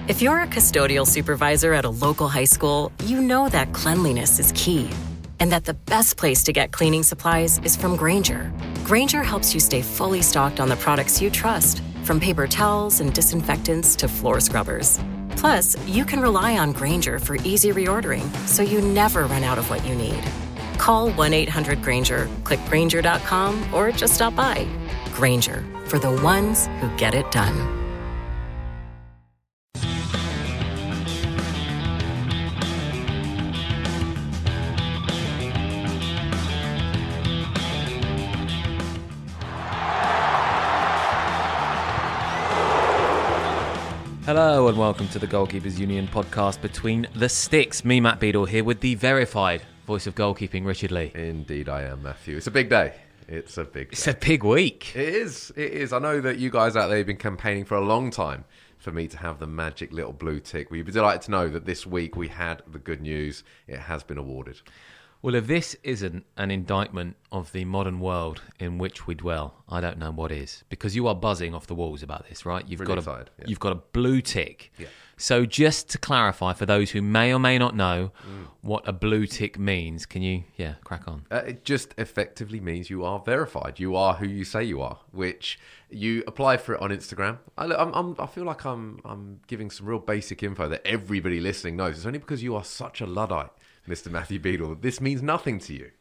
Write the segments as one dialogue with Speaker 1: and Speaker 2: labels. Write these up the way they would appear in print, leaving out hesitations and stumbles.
Speaker 1: If you're a custodial supervisor at a local high school, you know that cleanliness is key, and that the best place to get cleaning supplies is from Grainger. Grainger helps you stay fully stocked on the products you trust, from paper towels and disinfectants to floor scrubbers. Plus, you can rely on Grainger for easy reordering, so you never run out of what you need. Call 1-800-GRAINGER, click Grainger.com, or just stop by. Grainger, for the ones who get it done.
Speaker 2: Hello and welcome to the Goalkeepers Union podcast Between the Sticks. Me, Matt Beadle, here with the verified voice of goalkeeping, Richard Lee.
Speaker 3: Indeed I am, Matthew. It's a big day. It's a big
Speaker 2: week.
Speaker 3: It is. I know that you guys out there have been campaigning for a long time for me to have the magic little blue tick. Well, you'd be delighted to know that this week we had the good news. It has been awarded.
Speaker 2: Well, if this isn't an indictment of the modern world in which we dwell, I don't know what is. Because you are buzzing off the walls about this, right? You've got a blue tick.
Speaker 3: Yeah.
Speaker 2: So just to clarify, for those who may or may not know what a blue tick means, can you, crack on?
Speaker 3: It just effectively means you are verified. You are who you say you are, which you apply for it on Instagram. I feel like I'm giving some real basic info that everybody listening knows. It's only because you are such a Luddite, Mr. Matthew Beadle. This means nothing to you.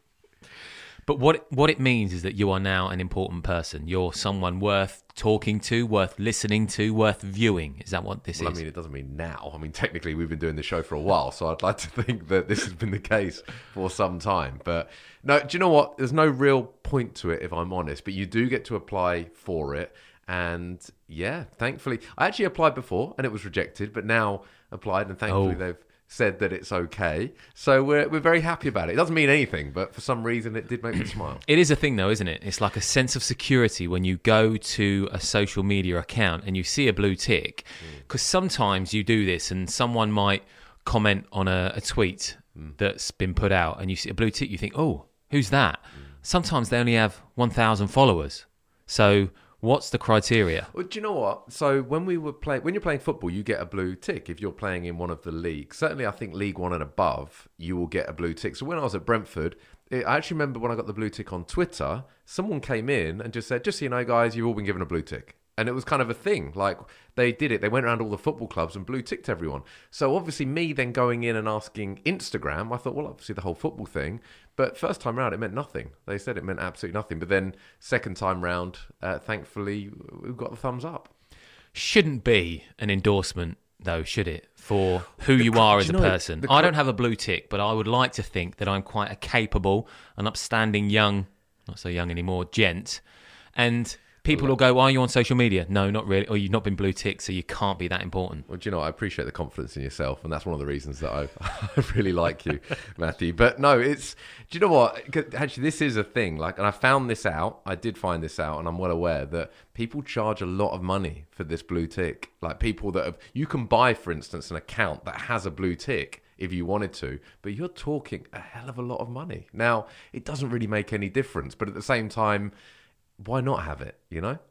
Speaker 2: But what it means is that you are now an important person. You're someone worth talking to, worth listening to, worth viewing. Is that what this is?
Speaker 3: I mean, it doesn't mean now. I mean, technically, we've been doing the show for a while, so I'd like to think that this has been the case for some time. But no, do you know what? There's no real point to it, if I'm honest. But you do get to apply for it. And yeah, thankfully, I actually applied before and it was rejected, but now applied and thankfully they've said that it's okay. So we're very happy about it. It doesn't mean anything, but for some reason it did make me smile.
Speaker 2: It is a thing though, isn't it? It's like a sense of security when you go to a social media account and you see a blue tick. Because sometimes you do this and someone might comment on a tweet that's been put out and you see a blue tick, you think, oh, who's that? Sometimes they only have 1,000 followers. So what's the criteria?
Speaker 3: Well, do you know what? So when you're playing football, you get a blue tick if you're playing in one of the leagues. Certainly, I think League One and above, you will get a blue tick. So when I was at Brentford, I actually remember when I got the blue tick on Twitter, someone came in and just said, just so you know, guys, you've all been given a blue tick. And it was kind of a thing. Like, they did it. They went around all the football clubs and blue ticked everyone. So obviously me then going in and asking Instagram, I thought, well, obviously the whole football thing. But first time round, it meant nothing. They said it meant absolutely nothing. But then second time round, thankfully, we got the thumbs up.
Speaker 2: Shouldn't be an endorsement, though, should it, for who you are as a person? I don't have a blue tick, but I would like to think that I'm quite a capable and upstanding young, not so young anymore, gent. And people will go, are you on social media? No, not really. Or you've not been blue ticked, so you can't be that important.
Speaker 3: Well, do you know, I appreciate the confidence in yourself, and that's one of the reasons that I really like you, Matthew. But no, do you know what? Actually, this is a thing. Like, and I found this out. I did find this out, and I'm well aware that people charge a lot of money for this blue tick. Like, people that you can buy, for instance, an account that has a blue tick if you wanted to, but you're talking a hell of a lot of money. Now, it doesn't really make any difference, but at the same time, why not have it, you know?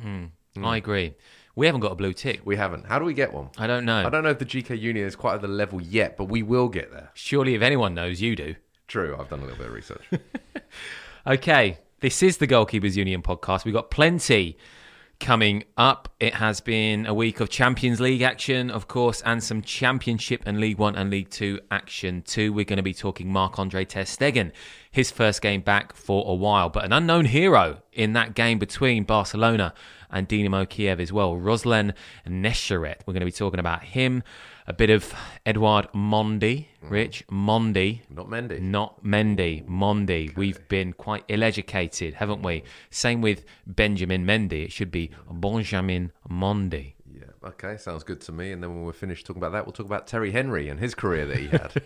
Speaker 2: I agree. We haven't got a blue tick.
Speaker 3: We haven't. How do we get one?
Speaker 2: I don't know.
Speaker 3: I don't know if the GK Union is quite at the level yet, but we will get there.
Speaker 2: Surely if anyone knows, you do.
Speaker 3: True, I've done a little bit of research.
Speaker 2: Okay, this is the Goalkeepers Union podcast. We've got plenty coming up. It has been a week of Champions League action, of course, and some Championship and League One and League Two action too. We're going to be talking Marc-Andre ter Stegen, his first game back for a while, but an unknown hero in that game between Barcelona and Dinamo Kiev as well, Ruslan Nesheret. We're going to be talking about him. A bit of Edouard Mendy, Rich. Mendy.
Speaker 3: Not Mendy.
Speaker 2: Not Mendy. Mendy. Okay. We've been quite ill-educated, haven't we? Same with Benjamin Mendy. It should be Benjamin Mendy.
Speaker 3: Yeah, okay, sounds good to me. And then when we're finished talking about that, we'll talk about Terry Henry and his career that he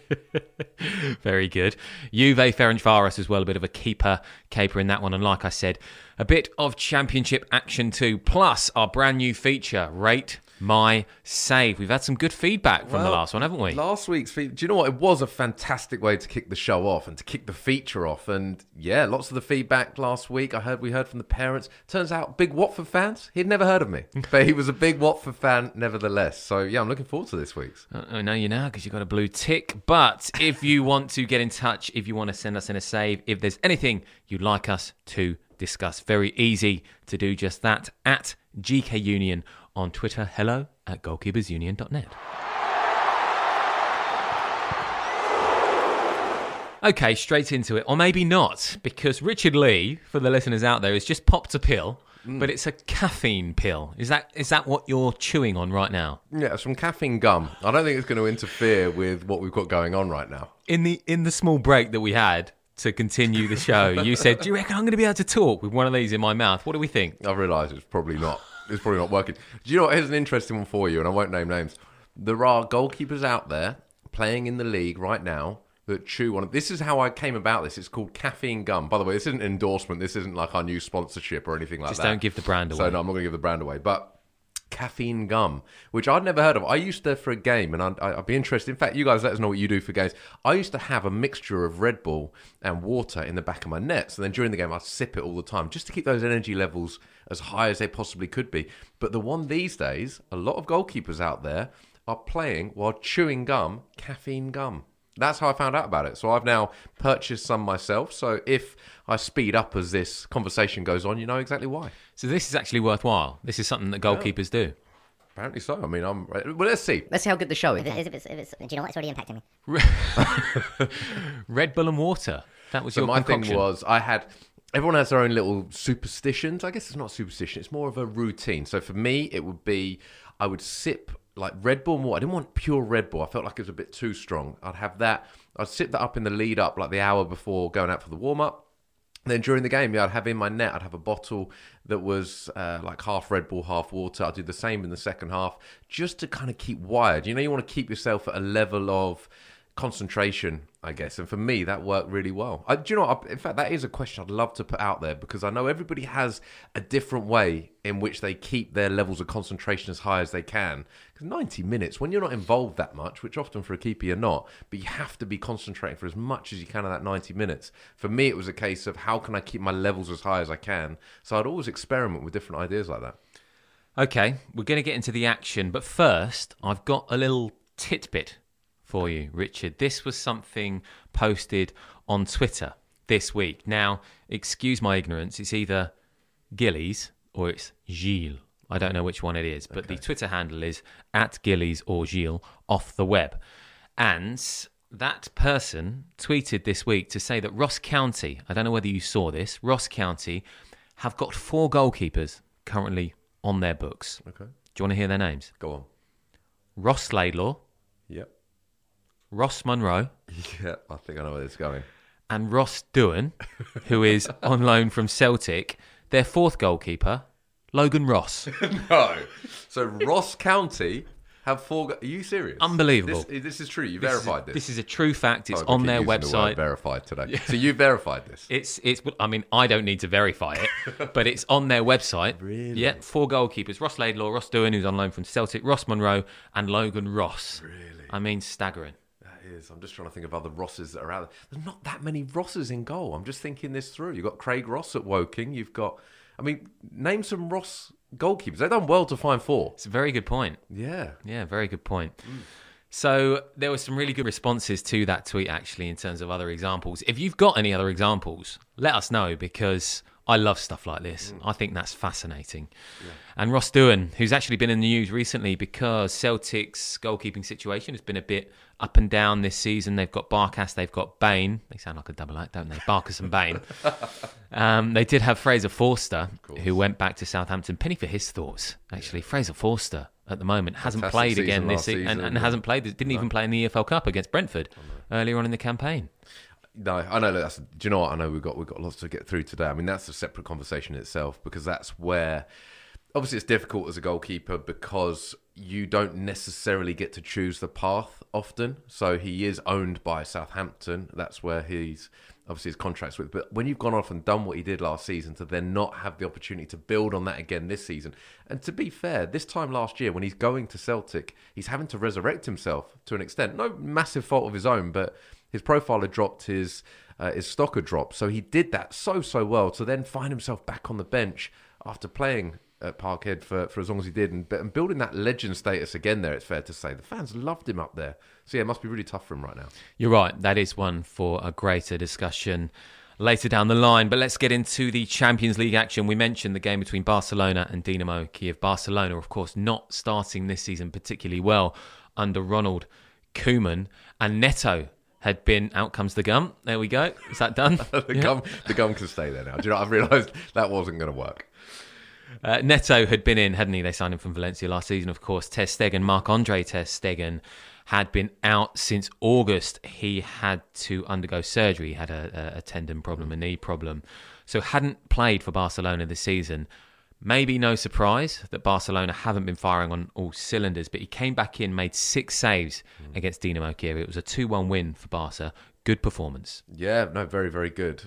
Speaker 3: had.
Speaker 2: Very good. Juve Ferencváros as well, a bit of a caper in that one. And like I said, a bit of Championship action too, plus our brand new feature, Rate my save. We've had some good feedback from the last one, haven't we?
Speaker 3: Last week's do you know what? It was a fantastic way to kick the show off and to kick the feature off. And yeah, lots of the feedback last week. We heard from the parents. Turns out, big Watford fans. He'd never heard of me, but he was a big Watford fan nevertheless. So yeah, I'm looking forward to this week's.
Speaker 2: I know you now because you've got a blue tick. But if you want to get in touch, if you want to send us in a save, if there's anything you'd like us to discuss, very easy to do just that at GK Union on Twitter, hello@goalkeepersunion.net. Okay, straight into it. Or maybe not, because Richard Lee, for the listeners out there, has just popped a pill, but it's a caffeine pill. Is that what you're chewing on right now?
Speaker 3: Yeah, it's from caffeine gum. I don't think it's going to interfere with what we've got going on right now.
Speaker 2: In the small break that we had to continue the show, you said, do you reckon I'm going to be able to talk with one of these in my mouth? What do we think?
Speaker 3: I realise it's probably not. It's probably not working. Do you know what? Here's an interesting one for you, and I won't name names. There are goalkeepers out there playing in the league right now that chew on it. This is how I came about this. It's called caffeine gum. By the way, this isn't an endorsement. This isn't like our new sponsorship or anything like that.
Speaker 2: Just don't give the brand away.
Speaker 3: So no, I'm not going to give the brand away. But caffeine gum, which I'd never heard of. I used to, for a game, and I'd be interested. In fact, you guys let us know what you do for games. I used to have a mixture of Red Bull and water in the back of my nets, and then during the game I'd sip it all the time just to keep those energy levels as high as they possibly could be. But the one these days, a lot of goalkeepers out there are playing while chewing gum, caffeine gum. That's how I found out about it. So I've now purchased some myself. So if I speed up as this conversation goes on, you know exactly why.
Speaker 2: So this is actually worthwhile. This is something that goalkeepers do.
Speaker 3: Apparently so. I mean, well, let's see.
Speaker 4: Let's see how good the show is.
Speaker 5: Do you know what? It's already impacting me.
Speaker 2: Red Bull and water. That was your
Speaker 3: my
Speaker 2: concoction.
Speaker 3: thing was everyone has their own little superstitions. I guess it's not superstition. It's more of a routine. So for me, it would be I would sip like Red Bull and water. I didn't want pure Red Bull. I felt like it was a bit too strong. I'd have that. I'd sip that up in the lead up, like the hour before going out for the warm up. Then during the game, I'd have in my net, I'd have a bottle that was like half Red Bull, half water. I'd do the same in the second half, just to kind of keep wired. You know, you want to keep yourself at a level of concentration, I guess. And for me, that worked really well. Do you know what? In fact, that is a question I'd love to put out there, because I know everybody has a different way in which they keep their levels of concentration as high as they can. Because 90 minutes, when you're not involved that much, which often for a keeper you're not, but you have to be concentrating for as much as you can in that 90 minutes. For me, it was a case of how can I keep my levels as high as I can? So I'd always experiment with different ideas like that.
Speaker 2: Okay, we're going to get into the action. But first, I've got a little tidbit for you, Richard. This was something posted on Twitter this week. Now, excuse my ignorance, it's either Gillies or it's Gilles. I don't know which one it is, but the Twitter handle is @Gillies or Gilles off the web. And that person tweeted this week to say that Ross County, I don't know whether you saw this, Ross County have got 4 goalkeepers currently on their books.
Speaker 3: Okay.
Speaker 2: Do you want to hear their names?
Speaker 3: Go on.
Speaker 2: Ross Laidlaw,
Speaker 3: Yep.
Speaker 2: Ross Munro,
Speaker 3: Yeah, I think I know where this is going.
Speaker 2: and Ross Doohan, who is on loan from Celtic. Their 4th goalkeeper, Logan Ross.
Speaker 3: No. So Ross County have 4... Are you serious?
Speaker 2: Unbelievable.
Speaker 3: This is true. You verified this.
Speaker 2: This is a true fact. It's
Speaker 3: Sorry,
Speaker 2: on
Speaker 3: we
Speaker 2: their
Speaker 3: keep using the word
Speaker 2: website.
Speaker 3: verified today. So you verified this?
Speaker 2: It's. I mean, I don't need to verify it, but it's on their website.
Speaker 3: Really?
Speaker 2: Yeah, 4 goalkeepers: Ross Laidlaw, Ross Doohan, who's on loan from Celtic, Ross Munro, and Logan Ross.
Speaker 3: Really?
Speaker 2: I mean, staggering.
Speaker 3: That is. I'm just trying to think of other Rosses that are out there. There's not that many Rosses in goal. I'm just thinking this through. You've got Craig Ross at Woking. You've got... I mean, name some Ross goalkeepers. They've done well to find 4.
Speaker 2: It's a very good point.
Speaker 3: Yeah.
Speaker 2: Yeah, very good point. So there were some really good responses to that tweet, actually, in terms of other examples. If you've got any other examples, let us know, because I love stuff like this. I think that's fascinating. Yeah. And Ross Doohan, who's actually been in the news recently because Celtic's goalkeeping situation has been a bit up and down this season. They've got Barkas, they've got Bain. They sound like a double act, don't they? Barkas and Bain. They did have Fraser Forster, who went back to Southampton. Penny for his thoughts, actually. Yeah. Fraser Forster, at the moment, hasn't played again this season and hasn't played. Didn't even play in the EFL Cup against Brentford earlier on in the campaign.
Speaker 3: No, I know do you know what? I know we've got lots to get through today. I mean, that's a separate conversation in itself, because that's where obviously it's difficult as a goalkeeper because you don't necessarily get to choose the path often. So he is owned by Southampton. That's where he's obviously his contract's with. But when you've gone off and done what he did last season, to then not have the opportunity to build on that again this season. And to be fair, this time last year when he's going to Celtic, he's having to resurrect himself to an extent. No massive fault of his own, but his profile had dropped, his stock had dropped. So he did that so well to then find himself back on the bench after playing at Parkhead for as long as he did and building that legend status again there, it's fair to say. The fans loved him up there. So yeah, it must be really tough for him right now.
Speaker 2: You're right. That is one for a greater discussion later down the line. But let's get into the Champions League action. We mentioned the game between Barcelona and Dinamo Kiev. Barcelona, of course, not starting this season particularly well under Ronald Koeman. And Neto had been, out comes the gum. There we go. Is that done?
Speaker 3: The gum can stay there now. Do you know, I've realised that wasn't going to work.
Speaker 2: Neto had been in, hadn't he? They signed him from Valencia last season, of course. Ter Stegen, Marc-Andre Ter Stegen, had been out since August. He had to undergo surgery. He had a tendon problem, a knee problem. So hadn't played for Barcelona this season. Maybe no surprise that Barcelona haven't been firing on all cylinders, but he came back in, made 6 saves against Dinamo Kiev. It was a 2-1 win for Barca. Good performance.
Speaker 3: Yeah, no, very, very good.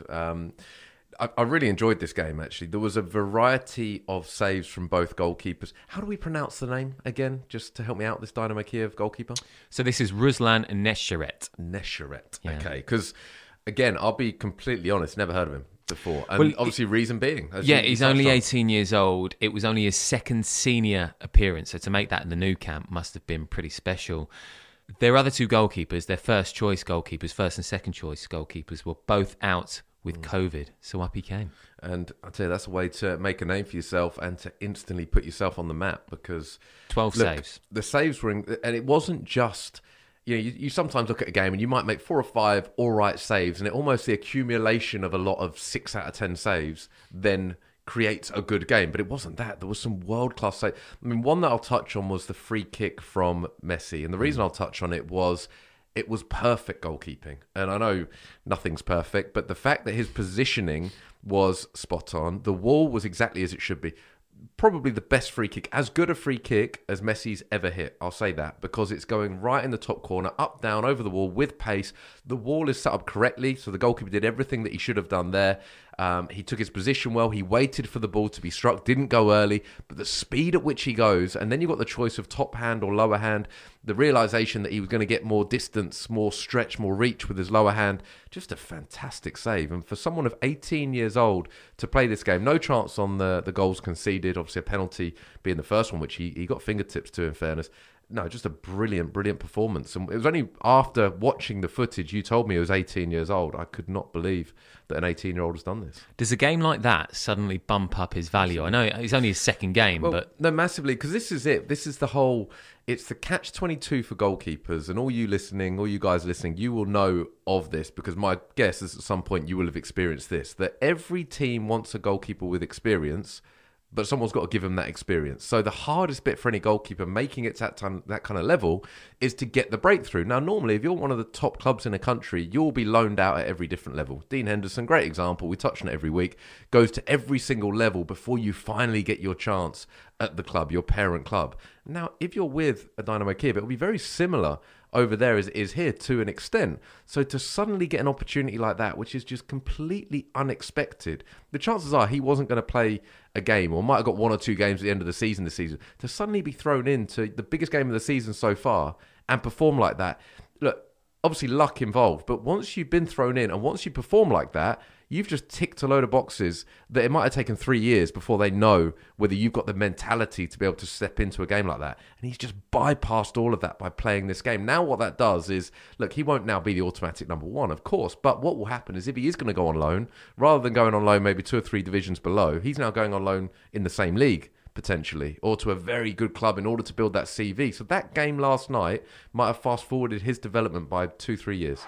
Speaker 3: I really enjoyed this game, actually. There was a variety of saves from both goalkeepers. How do we pronounce the name again, just to help me out, this Dynamo Kiev goalkeeper?
Speaker 2: So this is Ruslan Nesheret.
Speaker 3: Nesheret,
Speaker 2: Yeah.
Speaker 3: Okay. Because, again, I'll be completely honest, never heard of him before. And obviously reason being.
Speaker 2: He's only 18 years old. It was only his second senior appearance, so to make that in the new camp must have been pretty special. Their other 2 goalkeepers, their first choice goalkeepers, first and second choice goalkeepers, were both out with COVID, so up he came.
Speaker 3: And I'll tell you, that's a way to make a name for yourself and to instantly put yourself on the map, because
Speaker 2: 12 saves.
Speaker 3: The saves were, and it wasn't just, you sometimes look at a game and you might make 4 or 5 all right saves, and it almost the accumulation of a lot of 6 out of 10 saves then creates a good game. But it wasn't that. There was some world-class saves. I mean, one that I'll touch on was the free kick from Messi, and the reason I'll touch on it was perfect goalkeeping. And I know nothing's perfect, but the fact that his positioning was spot on, the wall was exactly as it should be. Probably the best free kick, as good a free kick as Messi's ever hit. I'll say that, because it's going right in the top corner, up, down, over the wall with pace. The wall is set up correctly, so the goalkeeper did everything that he should have done there. He took his position well. He waited for the ball to be struck, didn't go early, but the speed at which he goes, and then you've got the choice of top hand or lower hand, the realisation that he was going to get more distance, more stretch, more reach with his lower hand. Just a fantastic save. And for someone of 18 years old to play this game, no chance on the goals conceded, obviously a penalty being the first one, which he got fingertips to, in fairness. No, just a brilliant performance. And it was only after watching the footage you told me he was 18 years old. I could not believe that an 18-year-old has done this.
Speaker 2: Does a game like that suddenly bump up his value? I know it's only his second game, but...
Speaker 3: No, massively, because this is it. This is the whole... It's the catch-22 for goalkeepers, and all you guys listening, you will know of this, because my guess is at some point you will have experienced this, that every team wants a goalkeeper with experience, but someone's got to give them that experience. So the hardest bit for any goalkeeper making it to that kind of level is to get the breakthrough. Now, normally, if you're one of the top clubs in a country, you'll be loaned out at every different level. Dean Henderson, great example, we touch on it every week, goes to every single level before you finally get your chance at the club, your parent club. Now, if you're with a Dynamo Kiev, it'll be very similar over there as it is here to an extent. So to suddenly get an opportunity like that, which is just completely unexpected, the chances are he wasn't going to play a game, or might have got 1 or 2 games at the end of the season this season. To suddenly be thrown into the biggest game of the season so far and perform like that, look, obviously luck involved, but once you've been thrown in and once you perform like that, you've just ticked a load of boxes that it might have taken 3 years before they know whether you've got the mentality to be able to step into a game like that. And he's just bypassed all of that by playing this game. Now what that does is, look, he won't now be the automatic number 1, of course, but what will happen is if he is going to go on loan, rather than going on loan maybe 2 or 3 divisions below, he's now going on loan in the same league, potentially, or to a very good club in order to build that CV. So that game last night might have fast-forwarded his development by 2-3 years.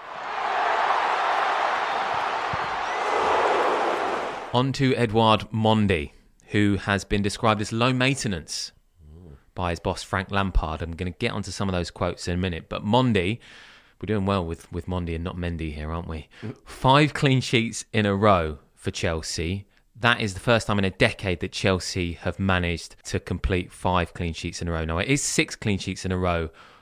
Speaker 2: On to Edouard Mendy, who has been described as low maintenance by his boss Frank Lampard. I'm going to get onto some of those quotes in a minute, but Mendy, we're doing well with Mendy and not Mendy here, aren't we? 5 clean sheets in a row for Chelsea. That is the first time in a decade that Chelsea have managed to complete 5 clean sheets in a row. Now, it is 6 clean sheets in a row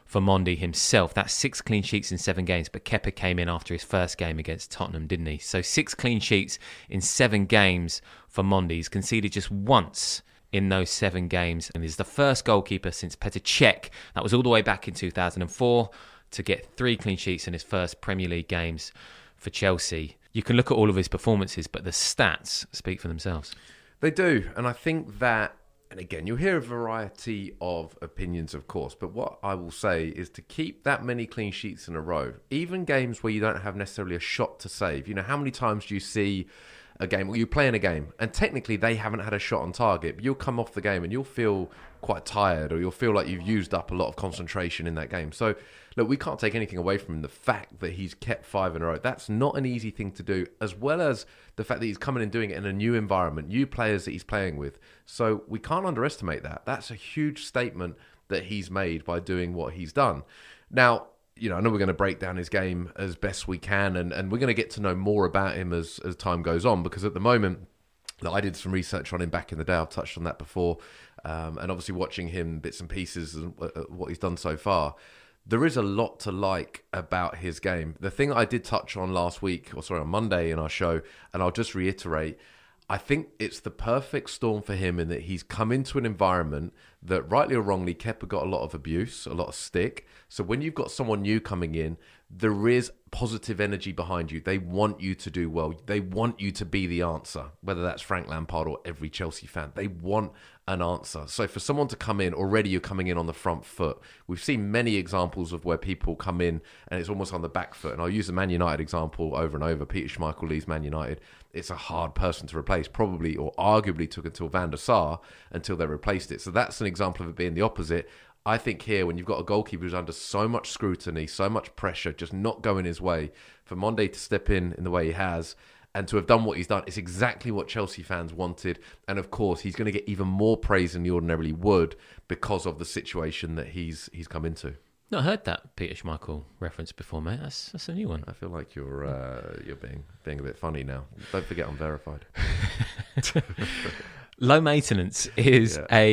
Speaker 2: for Mondi himself. That's 6 clean sheets in 7 games, but Kepa came in after his first game against Tottenham, didn't he? So 6 clean sheets in 7 games for Mondi. He's conceded just once in those 7 games, and is the first goalkeeper since Petr Cech, that was all the way back in 2004, to get 3 clean sheets in his first Premier League games for Chelsea. You can look at all of his performances, but the stats speak for themselves.
Speaker 3: They do, and I think that, and again, you'll hear a variety of opinions, of course, but what I will say is to keep that many clean sheets in a row, even games where you don't have necessarily a shot to save. You know, how many times do you see a game, or you play in a game, and technically they haven't had a shot on target, but you'll come off the game and you'll feel quite tired, or you'll feel like you've used up a lot of concentration in that game. So, look, we can't take anything away from him. The fact that he's kept 5 in a row, that's not an easy thing to do, as well as the fact that he's coming and doing it in a new environment, new players that he's playing with. So we can't underestimate that. That's a huge statement that he's made by doing what he's done. Now, you know, I know we're going to break down his game as best we can, and we're going to get to know more about him as time goes on, because at the moment, I did some research on him back in the day. I've touched on that before. And obviously watching him bits and pieces and what he's done so far, there is a lot to like about his game. The thing I did touch on on Monday in our show, and I'll just reiterate, I think it's the perfect storm for him in that he's come into an environment that, rightly or wrongly, Kepa got a lot of abuse, a lot of stick. So when you've got someone new coming in, there is positive energy behind you. They want you to do well. They want you to be the answer, whether that's Frank Lampard or every Chelsea fan. They want an answer. So for someone to come in, already you're coming in on the front foot. We've seen many examples of where people come in and it's almost on the back foot. And I'll use the Man United example over and over. Peter Schmeichel leaves Man United. It's a hard person to replace, probably or arguably took until Van der Sar until they replaced it. So that's an example of it being the opposite. I think here, when you've got a goalkeeper who's under so much scrutiny, so much pressure, just not going his way, for Mondi to step in the way he has and to have done what he's done, it's exactly what Chelsea fans wanted. And of course, he's going to get even more praise than he ordinarily would because of the situation that he's come into.
Speaker 2: Not heard that Peter Schmeichel reference before, mate. That's a new one.
Speaker 3: I feel like you're being a bit funny now. Don't forget I'm verified.
Speaker 2: Low maintenance is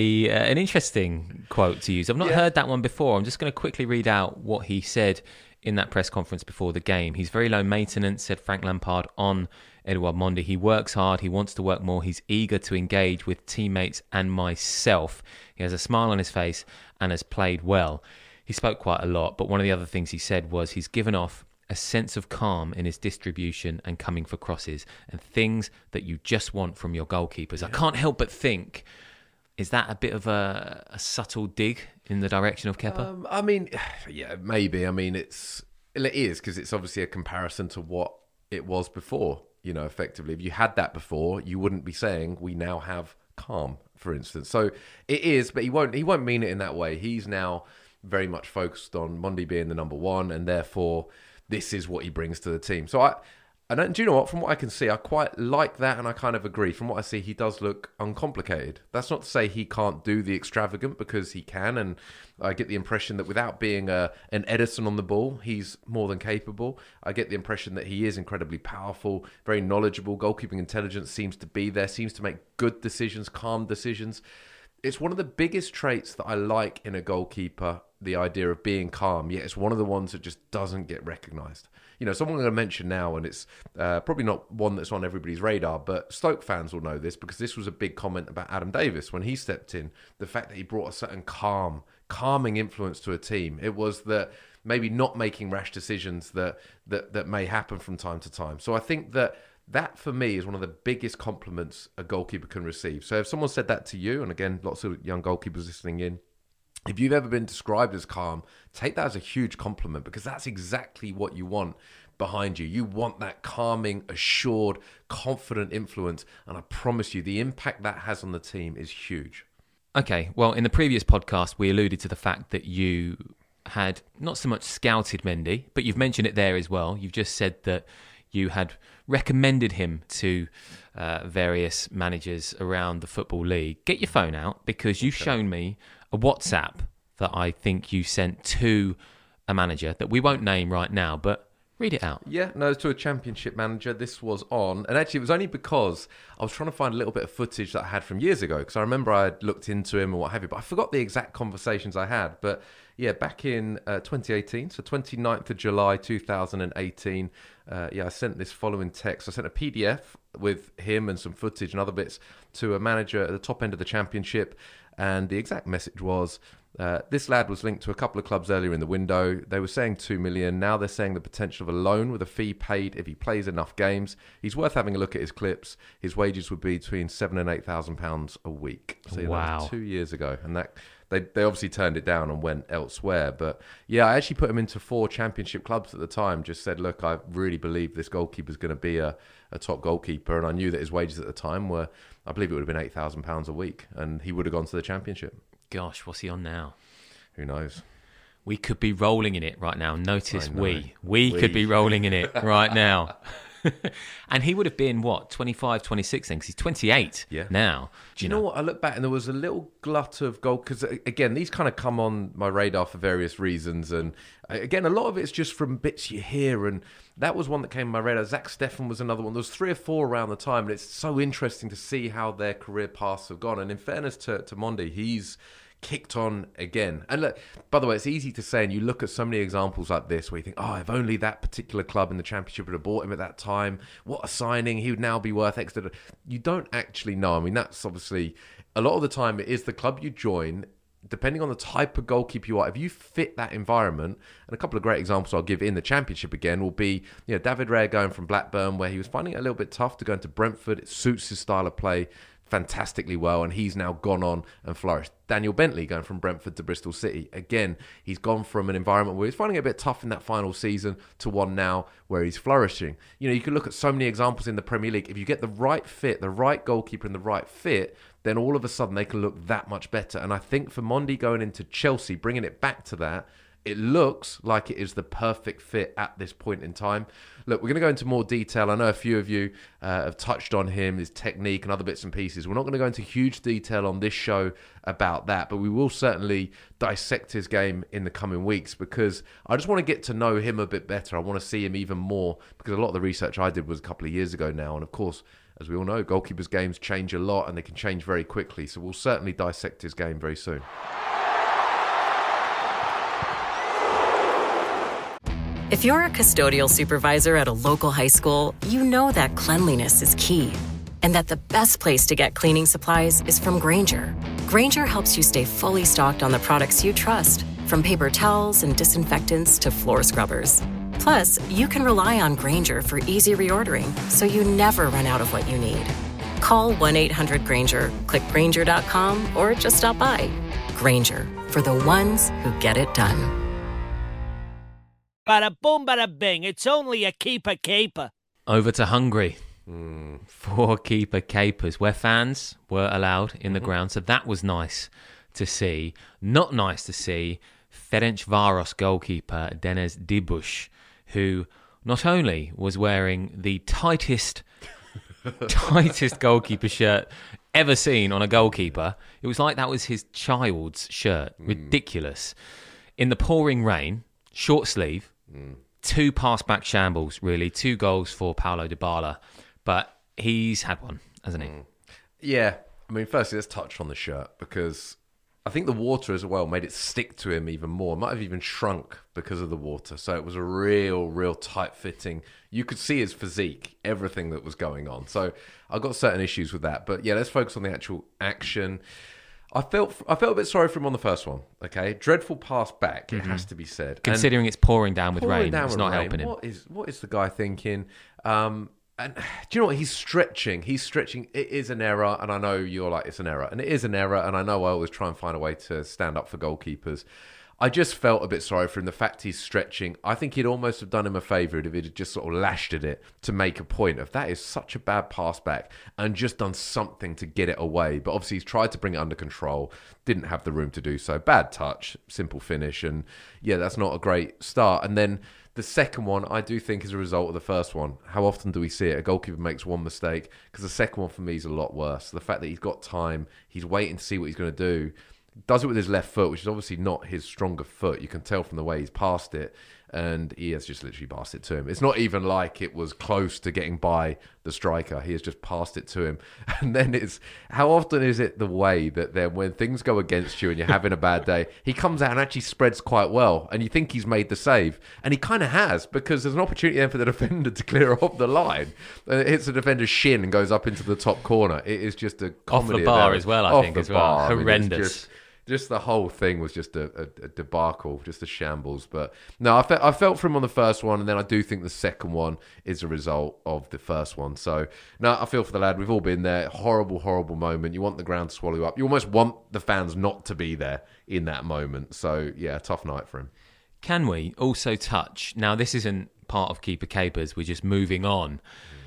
Speaker 2: an interesting quote to use. I've not heard that one before. I'm just going to quickly read out what he said in that press conference before the game. He's very low maintenance, said Frank Lampard on Edouard Mondi. He works hard. He wants to work more. He's eager to engage with teammates and myself. He has a smile on his face and has played well. He spoke quite a lot, but one of the other things he said was he's given off a sense of calm in his distribution and coming for crosses and things that you just want from your goalkeepers. I can't help but think, is that a bit of a subtle dig in the direction of Kepa?
Speaker 3: I mean, yeah, maybe. I mean, it is because it's obviously a comparison to what it was before. You know, effectively, if you had that before, you wouldn't be saying we now have calm, for instance. So it is, but he won't mean it in that way. He's now very much focused on Mondi being the number one, and therefore this is what he brings to the team. So do you know what? From what I can see, I quite like that, and I kind of agree. From what I see, he does look uncomplicated. That's not to say he can't do the extravagant, because he can, and I get the impression that without being an Edison on the ball, he's more than capable. I get the impression that he is incredibly powerful, very knowledgeable. Goalkeeping intelligence seems to be there, seems to make good decisions, calm decisions. It's one of the biggest traits that I like in a goalkeeper, the idea of being calm, yet it's one of the ones that just doesn't get recognised. You know, someone I'm going to mention now, and it's probably not one that's on everybody's radar, but Stoke fans will know this because this was a big comment about Adam Davis when he stepped in. The fact that he brought a certain calming influence to a team. It was that maybe not making rash decisions that may happen from time to time. So I think that for me is one of the biggest compliments a goalkeeper can receive. So if someone said that to you, and again, lots of young goalkeepers listening in, if you've ever been described as calm, take that as a huge compliment, because that's exactly what you want behind you. You want that calming, assured, confident influence. And I promise you, the impact that has on the team is huge.
Speaker 2: Okay, well, in the previous podcast, we alluded to the fact that you had not so much scouted Mendy, but you've mentioned it there as well. You've just said that you had recommended him to various managers around the Football League. Get your phone out, because you've shown me a WhatsApp that I think you sent to a manager that we won't name right now, but Read it out.
Speaker 3: Yeah, no, it's to a Championship manager. This was on, and actually it was only because I was trying to find a little bit of footage that I had from years ago, because I remember I had looked into him and what have you, but I forgot the exact conversations I had. But yeah, back in 2018, so 29th of July 2018, I sent this following text. I sent a PDF with him and some footage and other bits to a manager at the top end of the Championship, and the exact message was, this lad was linked to a couple of clubs earlier in the window. They were saying 2 million. Now they're saying the potential of a loan with a fee paid if he plays enough games. He's worth having a look at his clips. His wages would be between £7,000 and £8,000 a week. So yeah,
Speaker 2: wow.
Speaker 3: That was 2 years ago, and that they obviously turned it down and went elsewhere. But yeah, I actually put him into 4 Championship clubs at the time. Just said, look, I really believe this goalkeeper's going to be a top goalkeeper, and I knew that his wages at the time were, I believe it would have been £8,000 a week, and he would have gone to the Championship.
Speaker 2: Gosh, what's he on now?
Speaker 3: Who knows?
Speaker 2: We could be rolling in it right now. Notice we could be rolling in it right now. And he would have been, what, 25, 26 then? Because he's 28 now.
Speaker 3: Do you know what? I look back and there was a little glut of goal, because, again, these kind of come on my radar for various reasons. And, again, a lot of it's just from bits you hear. And that was one that came on my radar. Zach Steffen was another one. There was 3 or 4 around the time. And it's so interesting to see how their career paths have gone. And in fairness to Mondi, he's kicked on again. And look, by the way, it's easy to say, and you look at so many examples like this where you think, oh, if only that particular club in the Championship would have bought him at that time, what a signing, he would now be worth X. You don't actually know. I mean, that's obviously, a lot of the time it is the club you join, depending on the type of goalkeeper you are, if you fit that environment. And a couple of great examples I'll give in the Championship again will be, David Raya going from Blackburn, where he was finding it a little bit tough, to go into Brentford. It suits his style of play fantastically well, and he's now gone on and flourished. Daniel Bentley going from Brentford to Bristol City. Again, he's gone from an environment where he's finding it a bit tough in that final season to one now where he's flourishing. You can look at so many examples in the Premier League. If you get the right fit, the right goalkeeper and the right fit, then all of a sudden they can look that much better. And I think for Mondi going into Chelsea, bringing it back to that, it looks like it is the perfect fit at this point in time. Look, we're going to go into more detail. I know a few of you have touched on him, his technique and other bits and pieces. We're not going to go into huge detail on this show about that, but we will certainly dissect his game in the coming weeks, because I just want to get to know him a bit better. I want to see him even more, because a lot of the research I did was a couple of years ago now. And of course, as we all know, goalkeepers' games change a lot and they can change very quickly. So we'll certainly dissect his game very soon.
Speaker 1: If you're a custodial supervisor at a local high school, you know that cleanliness is key, and that the best place to get cleaning supplies is from Grainger. Grainger helps you stay fully stocked on the products you trust, from paper towels and disinfectants to floor scrubbers. Plus, you can rely on Grainger for easy reordering, so you never run out of what you need. Call 1-800-GRAINGER, click Grainger.com, or just stop by. Grainger, for the ones who get it done.
Speaker 4: Bada boom, bada bing. It's only a keeper caper.
Speaker 2: Over to Hungary. 4 keeper capers, where fans were allowed in the ground. So that was nice to see. Not nice to see Ferencváros goalkeeper Denis Dibusz, who not only was wearing the tightest goalkeeper shirt ever seen on a goalkeeper, it was like that was his child's shirt. Ridiculous. In the pouring rain, short sleeve, 2 pass-back shambles, really. 2 goals for Paulo Dybala. But he's had one, hasn't he?
Speaker 3: Yeah. I mean, firstly, let's touch on the shirt, because I think the water as well made it stick to him even more. It might have even shrunk because of the water. So it was a real tight fitting. You could see his physique, everything that was going on. So I've got certain issues with that. But yeah, let's focus on the actual action. I felt a bit sorry for him on the first one. Okay, dreadful pass back. It has to be said.
Speaker 2: Considering it's pouring down with rain, it's not helping him.
Speaker 3: What is the guy thinking? And do you know what? He's stretching. It is an error, and I know you're like, it's an error, and it is an error. And I know I always try and find a way to stand up for goalkeepers. I just felt a bit sorry for him. The fact he's stretching, I think he'd almost have done him a favour if he'd just sort of lashed at it to make a point of that is such a bad pass back, and just done something to get it away. But obviously he's tried to bring it under control, didn't have the room to do so. Bad touch, simple finish, and yeah, that's not a great start. And then the second one, I do think is a result of the first one. How often do we see it? A goalkeeper makes one mistake, because the second one for me is a lot worse. The fact that he's got time, he's waiting to see what he's going to do, does it with his left foot, which is obviously not his stronger foot. You can tell from the way he's passed it. and he has just literally passed it to him. It's not even like it was close to getting by the striker. He has just passed it to him. And then it's, how often is it the way that then when things go against you and you're having a bad day, he comes out and actually spreads quite well, and you think he's made the save, and he kind of has, because there's an opportunity then for the defender to clear off the line, and it hits the defender's shin and goes up into the top corner. It is just a comedy
Speaker 2: Off the bar
Speaker 3: of
Speaker 2: as well, I
Speaker 3: off
Speaker 2: think,
Speaker 3: the
Speaker 2: as well.
Speaker 3: bar. I mean, it's
Speaker 2: Horrendous.
Speaker 3: just the whole thing was just a debacle, just a shambles. But no, I felt for him on the first one, and then I do think the second one is a result of the first one. So no, I feel for the lad. We've all been there. Horrible, horrible moment. You want the ground to swallow you up. You almost want the fans not to be there in that moment. So yeah, tough night for him.
Speaker 2: Can we also touch, now this isn't part of Keeper Capers, we're just moving on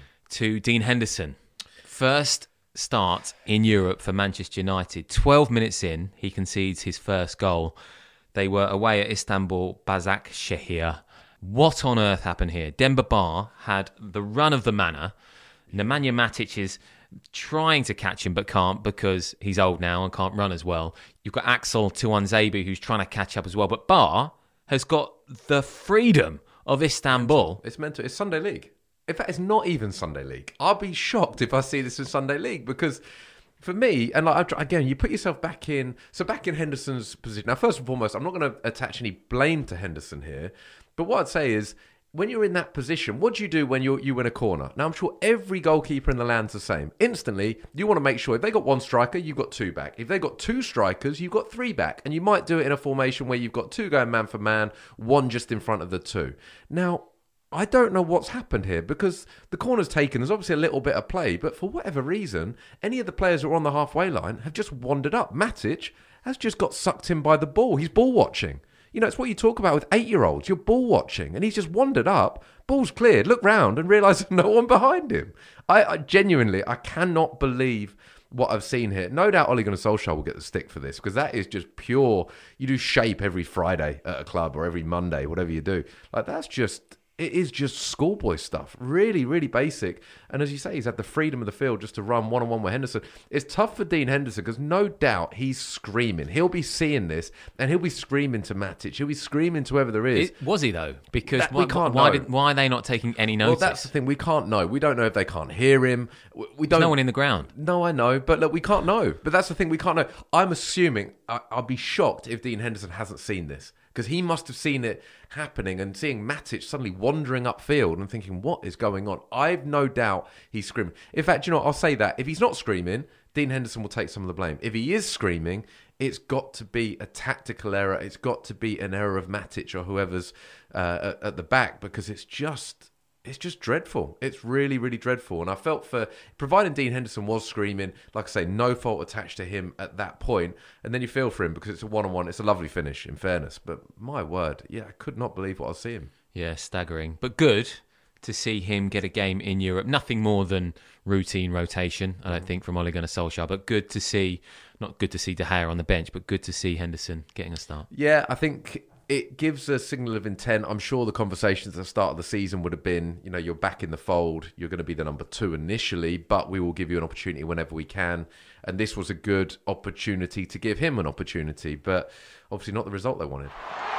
Speaker 2: to Dean Henderson. First start in Europe for Manchester United. 12 minutes in, he concedes his first goal. They were away at Istanbul Başakşehir. What on earth happened here? Demba Ba had the run of the manor. Nemanja Matic is trying to catch him but can't because he's old now and can't run as well. You've got Axel Tuanzebe who's trying to catch up as well. But Ba has got the freedom of Istanbul.
Speaker 3: It's mental. It's Sunday League. In fact, it's not even Sunday League. I'll be shocked if I see this in Sunday League, because for me, and like, again, you put yourself back in. So back in Henderson's position. Now, first and foremost, I'm not going to attach any blame to Henderson here, but what I'd say is, when you're in that position, what do you do when you win a corner? Now, I'm sure every goalkeeper in the land's the same. Instantly, you want to make sure if they got one striker, you've got two back. If they got two strikers, you've got three back. And you might do it in a formation where you've got two going man for man, one just in front of the two. Now, I don't know what's happened here, because the corner's taken. There's obviously a little bit of play, but for whatever reason, any of the players who are on the halfway line have just wandered up. Matic has just got sucked in by the ball. He's ball watching. You know, it's what you talk about with 8-year-olds. You're ball watching, and he's just wandered up, ball's cleared, looked round and realised there's no one behind him. I genuinely, I cannot believe what I've seen here. No doubt Ole Gunnar Solskjaer will get the stick for this, because that is just pure, you do shape every Friday at a club or every Monday, whatever you do. Like, that's just... It is just schoolboy stuff. Really, really basic. And as you say, he's had the freedom of the field just to run one-on-one with Henderson. It's tough for Dean Henderson, because no doubt he's screaming. He'll be seeing this, and he'll be screaming to Matic. He'll be screaming to whoever there is.
Speaker 2: Was he, though? Because
Speaker 3: we can't know.
Speaker 2: Why are they not taking any notice?
Speaker 3: Well, that's the thing. We can't know. We don't know if they can't hear him. We don't.
Speaker 2: There's no one in the ground.
Speaker 3: No, I know. But look, we can't know. But that's the thing. We can't know. I'm assuming, I'll be shocked if Dean Henderson hasn't seen this, because he must have seen it happening and seeing Matic suddenly wandering upfield and thinking, what is going on? I've no doubt he's screaming. In fact, you know, I'll say that. If he's not screaming, Dean Henderson will take some of the blame. If he is screaming, it's got to be a tactical error. It's got to be an error of Matic or whoever's at the back, because it's just dreadful. It's really, really dreadful. And I felt for, providing Dean Henderson was screaming, like I say, no fault attached to him at that point. And then you feel for him, because it's a one-on-one. It's a lovely finish, in fairness. But my word, yeah, I could not believe what I was seeing.
Speaker 2: Yeah, staggering. But good to see him get a game in Europe. Nothing more than routine rotation, I don't think, from Ole Gunnar Solskjaer. But good to see, not good to see De Gea on the bench, but good to see Henderson getting a start.
Speaker 3: Yeah, I think it gives a signal of intent. I'm sure the conversations at the start of the season would have been, you know, you're back in the fold. You're going to be the number 2 initially, but we will give you an opportunity whenever we can. And this was a good opportunity to give him an opportunity, but obviously not the result they wanted.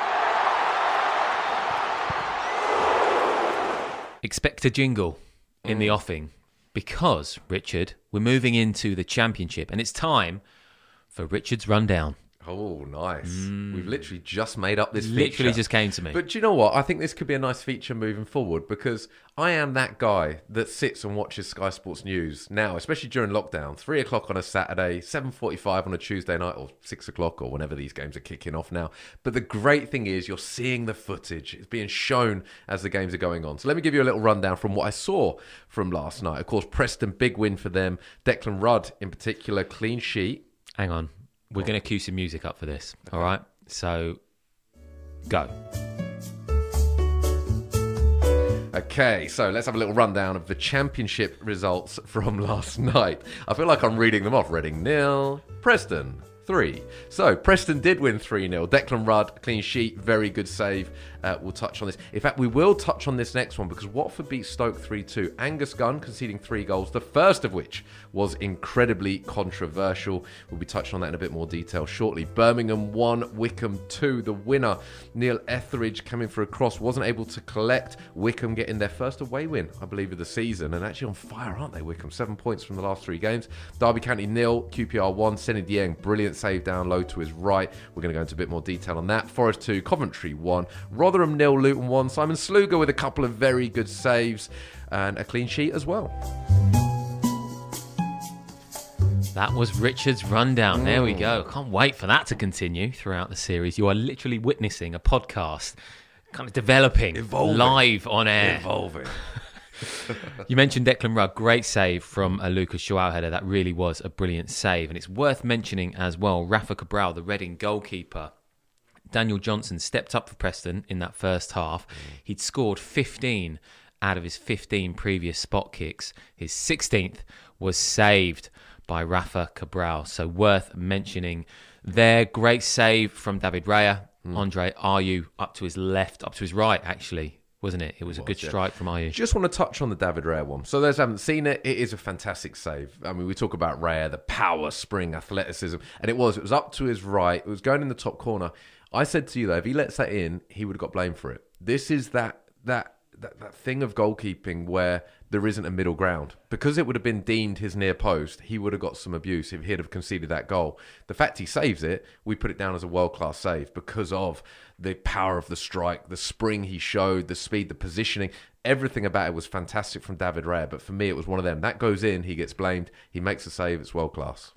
Speaker 2: Expect a jingle in the offing, because, Richard, we're moving into the Championship, and it's time for Richard's Rundown.
Speaker 3: Oh, nice. We've literally just made up this feature.
Speaker 2: Literally just came to me.
Speaker 3: But do you know what? I think this could be a nice feature moving forward, because I am that guy that sits and watches Sky Sports News now, especially during lockdown, 3 o'clock on a Saturday, 7:45 on a Tuesday night, or 6 o'clock, or whenever these games are kicking off now. But the great thing is you're seeing the footage. It's being shown as the games are going on. So let me give you a little rundown from what I saw from last night. Of course, Preston, big win for them. Declan Rudd, in particular, clean sheet.
Speaker 2: Hang on. We're going to cue some music up for this, all right? So, go.
Speaker 3: Okay, so let's have a little rundown of the Championship results from last night. I feel like I'm reading them off. Reading 0, Preston 3. So Preston did win 3-0. Declan Rudd, clean sheet, very good save. We'll touch on this. In fact, we will touch on this next one because Watford beat Stoke 3-2. Angus Gunn conceding 3 goals, the first of which was incredibly controversial. We'll be touching on that in a bit more detail shortly. Birmingham 1, Wickham 2. The winner, Neil Etheridge, coming for a cross, wasn't able to collect. Wickham getting their first away win, I believe, of the season. And actually on fire, aren't they, Wickham? 7 points from the last 3 games. Derby County 0, QPR 1. Seny Dieng, brilliant save down low to his right. We're going to go into a bit more detail on that. Forest 2, Coventry 1. Rotherham 0, Luton 1. Simon Sluga with a couple of very good saves and a clean sheet as well.
Speaker 2: That was Richard's rundown. There we go. Can't wait for that to continue throughout the series. You are literally witnessing a podcast kind of developing live on air.
Speaker 3: Evolving.
Speaker 2: You mentioned Declan Rudd, great save from a Lucas João header. That really was a brilliant save. And it's worth mentioning as well, Rafa Cabral, the Reading goalkeeper. Daniel Johnson stepped up for Preston in that first half. He'd scored 15 out of his 15 previous spot kicks. His 16th was saved by Rafa Cabral. So worth mentioning there. Great save from David Raya. Andre Ayew up to his left, up to his right, actually. Wasn't it? It was a good strike from Ayew.
Speaker 3: Just want to touch on the David Raya one. So those who haven't seen it, it is a fantastic save. I mean, we talk about Raya, the power, spring, athleticism, and it was up to his right. It was going in the top corner. I said to you, though, if he lets that in, he would have got blamed for it. This is that thing of goalkeeping where there isn't a middle ground. Because it would have been deemed his near post, he would have got some abuse if he'd have conceded that goal. The fact he saves it, we put it down as a world-class save because of the power of the strike, the spring he showed, the speed, the positioning. Everything about it was fantastic from David Raya. But for me, it was one of them. That goes in, he gets blamed. He makes a save, it's world-class.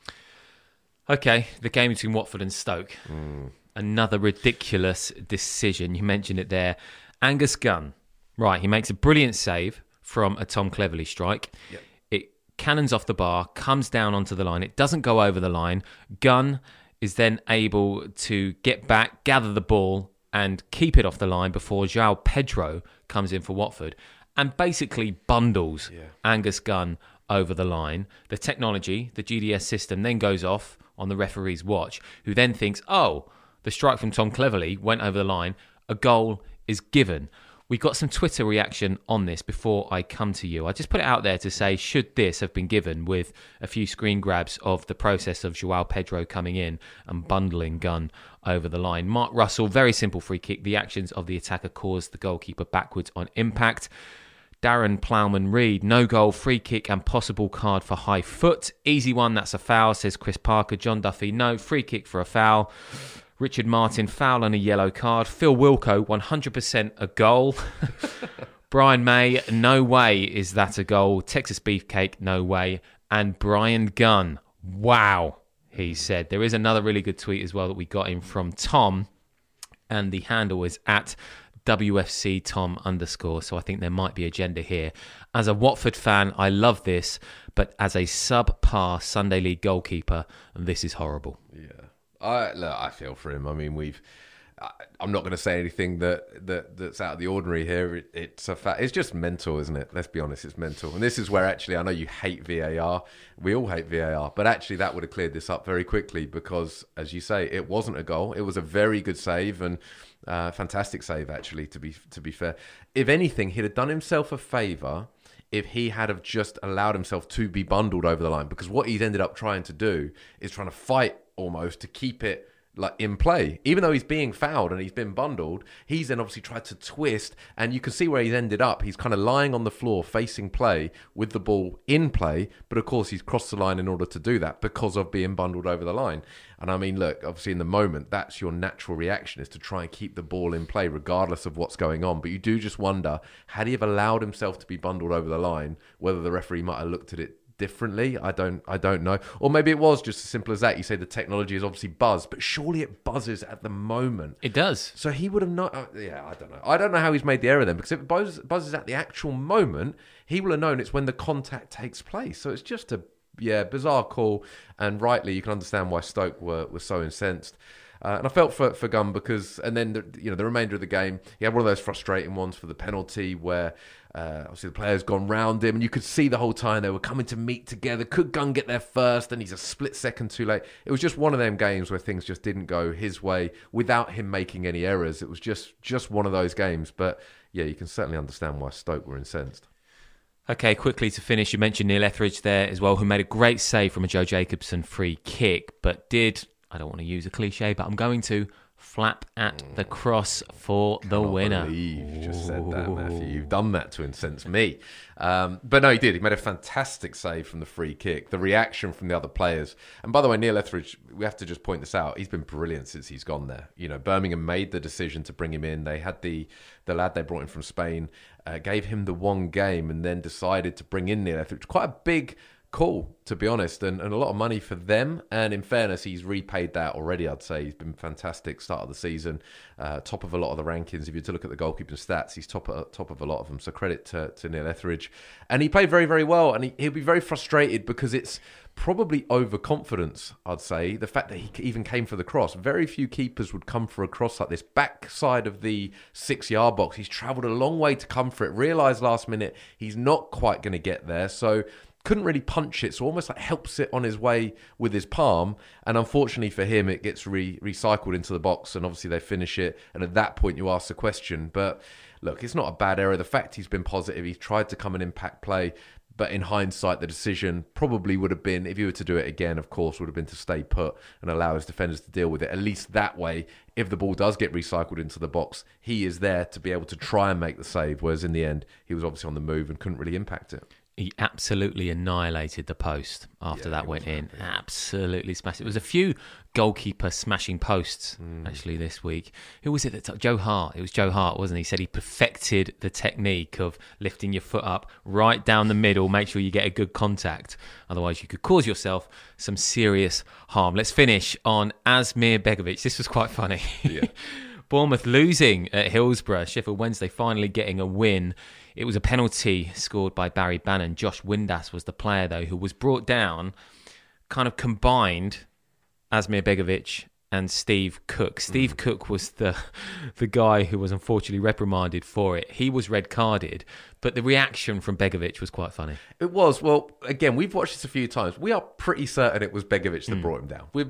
Speaker 2: Okay, the game between Watford and Stoke. Another ridiculous decision. You mentioned it there. Angus Gunn. Right, he makes a brilliant save from a Tom Cleverley strike. Yep. It cannons off the bar, comes down onto the line. It doesn't go over the line. Gunn is then able to get back, gather the ball, and keep it off the line before João Pedro comes in for Watford and basically bundles Angus Gunn over the line. The technology, the GDS system, then goes off on the referee's watch, who then thinks, oh, the strike from Tom Cleverley went over the line. A goal is given. We got some Twitter reaction on this before I come to you. I just put it out there to say, should this have been given, with a few screen grabs of the process of João Pedro coming in and bundling Gunn over the line. Mark Russell, very simple free kick. The actions of the attacker caused the goalkeeper backwards on impact. Darren Plowman-Reed, no goal, free kick and possible card for high foot. Easy one, that's a foul, says Chris Parker. John Duffy, no, free kick for a foul. Richard Martin, foul and a yellow card. Phil Wilco, 100% a goal. Brian May, no way is that a goal. Texas Beefcake, no way. And Brian Gunn, wow, he said. There is another really good tweet as well that we got in from Tom, and the handle is at WFCTom_. So I think there might be agenda here. As a Watford fan, I love this, but as a subpar Sunday League goalkeeper, this is horrible.
Speaker 3: Yeah. I feel for him. I mean, I'm not going to say anything that's out of the ordinary here. It's a fact. It's just mental, isn't it? Let's be honest, it's mental. And this is where actually, I know you hate VAR. We all hate VAR, but actually that would have cleared this up very quickly because, as you say, it wasn't a goal. It was a very good save and fantastic save, actually. To be fair, if anything, he'd have done himself a favour if he had have just allowed himself to be bundled over the line, because what he's ended up trying to do is trying to fight almost to keep it like in play. Even though he's being fouled and he's been bundled, he's then obviously tried to twist, and you can see where he's ended up. He's kind of lying on the floor facing play with the ball in play, but of course he's crossed the line in order to do that because of being bundled over the line. And I mean, look, obviously in the moment, that's your natural reaction, is to try and keep the ball in play regardless of what's going on. But you do just wonder, had he have allowed himself to be bundled over the line, whether the referee might have looked at it differently. I don't know. Or maybe it was just as simple as that. You say the technology is obviously buzzed, but surely it buzzes at the moment.
Speaker 2: It does.
Speaker 3: So he would have not... I don't know. I don't know how he's made the error then, because if it buzzes at the actual moment, he will have known it's when the contact takes place. So it's just a bizarre call, and rightly you can understand why Stoke were so incensed. And I felt for Gunn because, and then the remainder of the game, he had one of those frustrating ones for the penalty where obviously the players gone round him, and you could see the whole time they were coming to meet together. Could Gunn get there first? And he's a split second too late. It was just one of them games where things just didn't go his way without him making any errors. It was just one of those games. But yeah, you can certainly understand why Stoke were incensed.
Speaker 2: Okay, quickly to finish, you mentioned Neil Etheridge there as well, who made a great save from a Joe Jacobson free kick, but did, I don't want to use a cliche, but I'm going to, flap at the cross for the winner.
Speaker 3: I believe you just said that, Matthew. You've done that to incense me. But no, he did. He made a fantastic save from the free kick. The reaction from the other players. And by the way, Neil Etheridge, we have to just point this out. He's been brilliant since he's gone there. Birmingham made the decision to bring him in. They had the lad they brought in from Spain, gave him the one game and then decided to bring in Neil Etheridge. Quite a big call, to be honest, and a lot of money for them. And in fairness, he's repaid that already, I'd say. He's been fantastic start of the season, top of a lot of the rankings. If you're to look at the goalkeeping stats, he's top of a lot of them. So credit to Neil Etheridge. And he played very, very well. And he'll be very frustrated because it's probably overconfidence, I'd say. The fact that he even came for the cross. Very few keepers would come for a cross like this. Backside of the 6-yard box. He's travelled a long way to come for it. Realised last minute he's not quite going to get there. So couldn't really punch it, so almost like helps it on his way with his palm. And unfortunately for him, it gets recycled into the box, and obviously they finish it. And at that point, you ask the question. But look, it's not a bad error. The fact he's been positive, he's tried to come and impact play. But in hindsight, the decision probably would have been, if he were to do it again, of course, would have been to stay put and allow his defenders to deal with it. At least that way, if the ball does get recycled into the box, he is there to be able to try and make the save. Whereas in the end, he was obviously on the move and couldn't really impact it.
Speaker 2: He absolutely annihilated the post after that went in. Absolutely smashed it. There was a few goalkeeper smashing posts, actually, this week. Who was it that... Joe Hart. It was Joe Hart, wasn't he? He said he perfected the technique of lifting your foot up right down the middle. Make sure you get a good contact. Otherwise, you could cause yourself some serious harm. Let's finish on Asmir Begovic. This was quite funny.
Speaker 3: Yeah.
Speaker 2: Bournemouth losing at Hillsborough. Sheffield Wednesday finally getting a win. It was a penalty scored by Barry Bannon. Josh Windass was the player, though, who was brought down, kind of combined Asmir Begovic and Steve Cook. Steve Cook was the guy who was unfortunately reprimanded for it. He was red carded, but the reaction from Begovic was quite funny.
Speaker 3: It was. Well, again, we've watched this a few times. We are pretty certain it was Begovic that brought him down. We're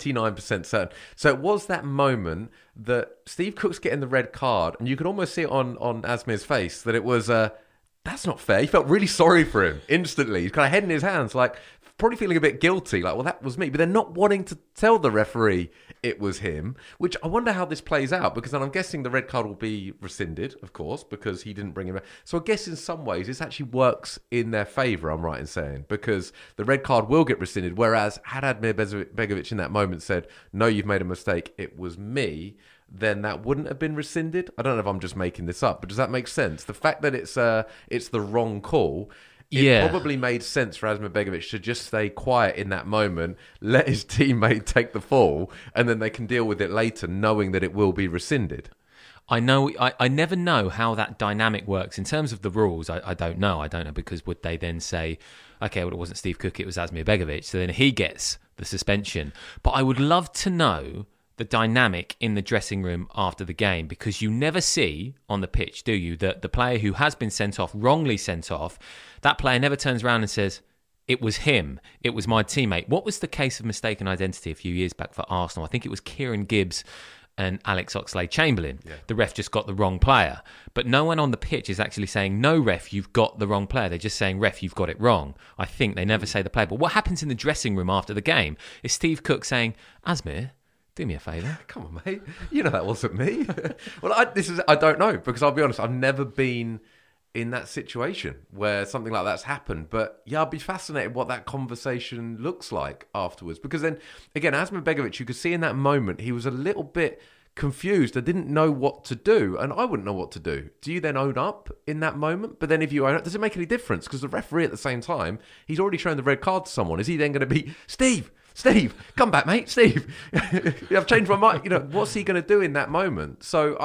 Speaker 3: 99% certain. So it was that moment that Steve Cook's getting the red card, and you could almost see it on Asmir's face that it was, that's not fair. He felt really sorry for him instantly. He's kind of head in his hands, like, probably feeling a bit guilty, like, well, that was me. But they're not wanting to tell the referee it was him, which I wonder how this plays out, because then I'm guessing the red card will be rescinded, of course, because he didn't bring him back. So I guess in some ways this actually works in their favour, I'm right in saying, because the red card will get rescinded, whereas had Admir Begovic in that moment said, no, you've made a mistake, it was me, then that wouldn't have been rescinded. I don't know if I'm just making this up, but does that make sense? The fact that it's the wrong call... It probably made sense for Asmir Begovic to just stay quiet in that moment, let his teammate take the fall, and then they can deal with it later, knowing that it will be rescinded.
Speaker 2: I know. I never know how that dynamic works in terms of the rules. I don't know. I don't know, because would they then say, okay, well, it wasn't Steve Cook, it was Asmir Begovic, so then he gets the suspension. But I would love to know the dynamic in the dressing room after the game, because you never see on the pitch, do you, that the player who has been sent off, wrongly sent off, that player never turns around and says, it was him, it was my teammate. What was the case of mistaken identity a few years back for Arsenal? I think it was Kieran Gibbs and Alex Oxlade-Chamberlain. Yeah. The ref just got the wrong player. But no one on the pitch is actually saying, no, ref, you've got the wrong player. They're just saying, ref, you've got it wrong. I think they never say the player. But what happens in the dressing room after the game is Steve Cook saying, Asmir, do me a favour.
Speaker 3: Come on, mate. You know that wasn't me. Well, I don't know, because I'll be honest, I've never been in that situation where something like that's happened. But yeah, I'd be fascinated what that conversation looks like afterwards. Because then, again, Asmir Begovic, you could see in that moment, he was a little bit confused. I didn't know what to do, and I wouldn't know what to do. Do you then own up in that moment? But then if you own up, does it make any difference? Because the referee at the same time, he's already shown the red card to someone. Is he then going to be, Steve, come back, mate. Steve, I've changed my mind. What's he going to do in that moment? So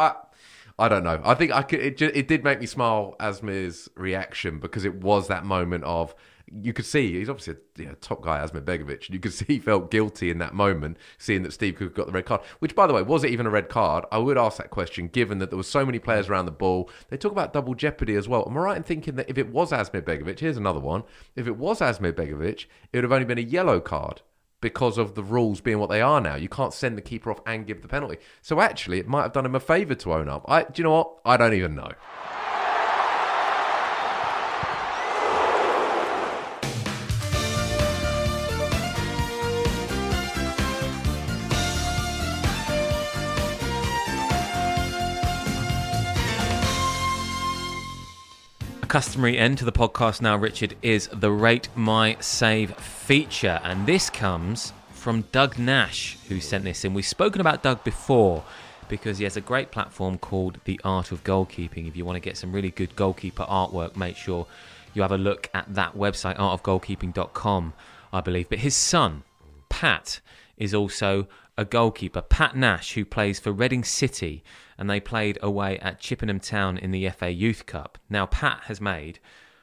Speaker 3: I don't know. I think it did make me smile, Asmir's reaction, because it was that moment of, you could see he's obviously a top guy, Asmir Begovic, and you could see he felt guilty in that moment, seeing that Steve Cook got the red card. Which, by the way, was it even a red card? I would ask that question, given that there were so many players around the ball. They talk about double jeopardy as well. Am I right in thinking that if it was Asmir Begovic, here's another one, if it was Asmir Begovic, it would have only been a yellow card because of the rules being what they are now. You can't send the keeper off and give the penalty. So actually, it might have done him a favour to own up. Do you know what? I don't even know.
Speaker 2: Customary end to the podcast now, Richard, is the Rate My Save feature. And this comes from Doug Nash, who sent this in. We've spoken about Doug before because he has a great platform called The Art of Goalkeeping. If you want to get some really good goalkeeper artwork, make sure you have a look at that website, artofgoalkeeping.com, I believe. But his son, Pat, is also a goalkeeper. Pat Nash, who plays for Reading City, and they played away at Chippenham Town in the FA Youth Cup. Now, Pat has made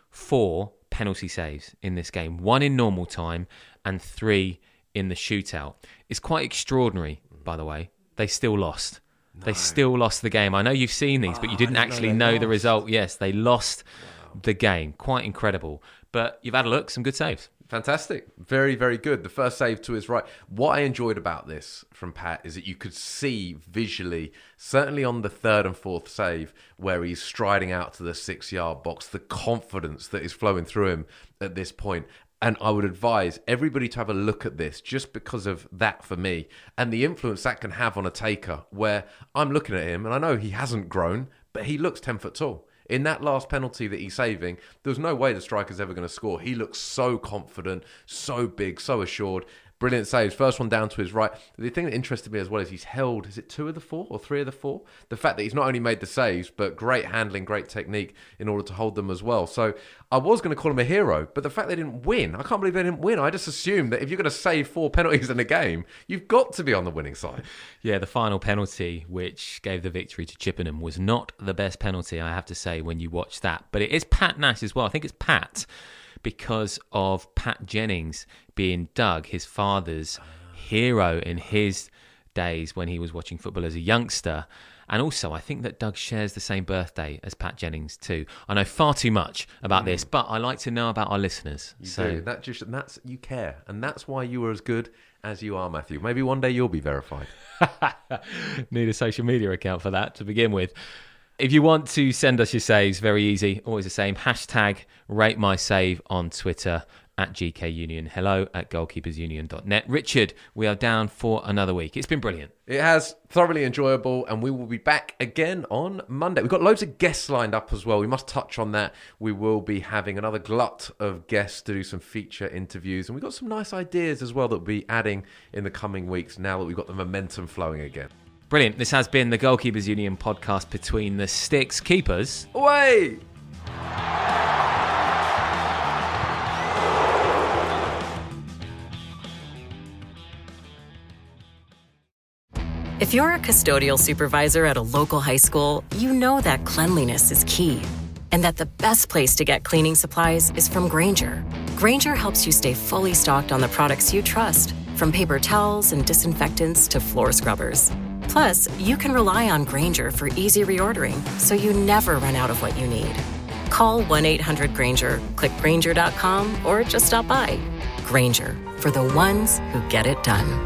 Speaker 2: 4 penalty saves in this game, 1 in normal time and 3 in the shootout. It's quite extraordinary, by the way. They still lost. No. They still lost the game. I know you've seen these, but you didn't actually know the result. Yes, they lost the game. Quite incredible. But you've had a look, some good saves.
Speaker 3: Fantastic. Very, very good. The first save to his right. What I enjoyed about this from Pat is that you could see visually, certainly on the 3rd and 4th save, where he's striding out to the 6-yard box, the confidence that is flowing through him at this point. And I would advise everybody to have a look at this just because of that for me and the influence that can have on a taker, where I'm looking at him and I know he hasn't grown, but he looks 10 foot tall. In that last penalty that he's saving, there's no way the striker's ever going to score. He looks so confident, so big, so assured. Brilliant saves. First one down to his right. The thing that interested me as well is he's held, is it 2 of the 4 or 3 of the 4? The fact that he's not only made the saves, but great handling, great technique in order to hold them as well. So I was going to call him a hero, but the fact they didn't win, I can't believe they didn't win. I just assumed that if you're going to save 4 penalties in a game, you've got to be on the winning side.
Speaker 2: Yeah, the final penalty, which gave the victory to Chippenham, was not the best penalty, I have to say, when you watch that. But it is Pat Nash as well. I think it's Pat, because of Pat Jennings being Doug, his father's hero in his days when he was watching football as a youngster. And also, I think that Doug shares the same birthday as Pat Jennings too. I know far too much about this, but I like to know about our listeners.
Speaker 3: You do. That's you care, and that's why you are as good as you are, Matthew. Maybe one day you'll be verified.
Speaker 2: Need a social media account for that to begin with. If you want to send us your saves, very easy, always the same. Hashtag RateMySave on Twitter, at GKUnion. Hello at goalkeepersunion.net. Richard, we are down for another week. It's been brilliant.
Speaker 3: It has, thoroughly enjoyable, and we will be back again on Monday. We've got loads of guests lined up as well. We must touch on that. We will be having another glut of guests to do some feature interviews, and we've got some nice ideas as well that we'll be adding in the coming weeks now that we've got the momentum flowing again.
Speaker 2: Brilliant. This has been the Goalkeepers Union podcast, Between the Sticks. Keepers
Speaker 3: away!
Speaker 1: If you're a custodial supervisor at a local high school, you know that cleanliness is key, and that the best place to get cleaning supplies is from Grainger. Grainger helps you stay fully stocked on the products you trust, from paper towels and disinfectants to floor scrubbers. Plus, you can rely on Grainger for easy reordering, so you never run out of what you need. Call 1-800-GRAINGER, click Grainger.com, or just stop by. Grainger, for the ones who get it done.